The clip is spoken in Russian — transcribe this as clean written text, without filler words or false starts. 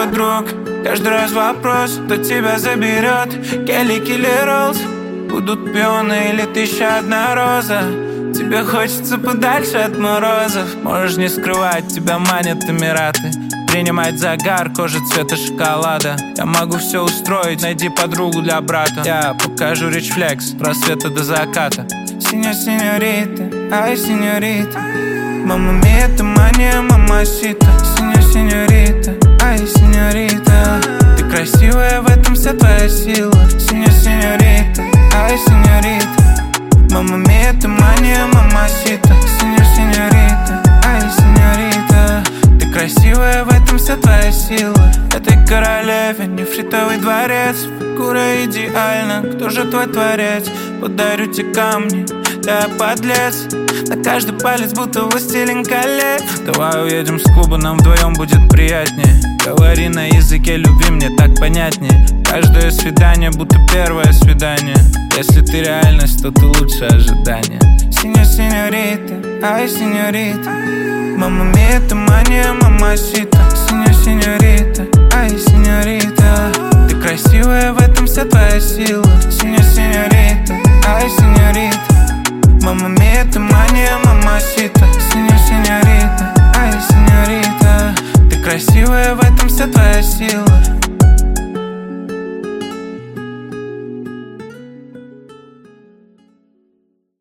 подруг. Каждый раз вопрос, кто тебя заберет. Келли, Килли, Роллс, будут пионы или 1001 роза. Тебе хочется подальше от морозов. Можешь не скрывать, тебя манят Эмираты. Принимать загар, кожа цвета шоколада. Я могу все устроить, найди подругу для брата. Я покажу рич флекс, с рассвета до заката. Синьорита, ай, синьорита. Мама мия, ты мания, мамасита. Синьорита, ай, синьорита. Ты красивая, в этом вся твоя сила. Синьорита, ай, синьорита. Мама мия, ты мания, мамасита. Синьорита, ай, синьорита. Ты красивая, в этом вся твоя сила. Этой королеве нефритовый дворец. Фигура идеальна, кто же твой творец? Подарю тебе камни, да я подлец. На каждый палец будто властелин колец. Давай уедем с клуба, нам вдвоем будет приятнее. Говори на языке любви, мне так понятнее. Каждое свидание будто первое свидание. Если ты реальность, то ты лучше ожидания. Синьорита, ай, синьорита. Мама мия, ты мания,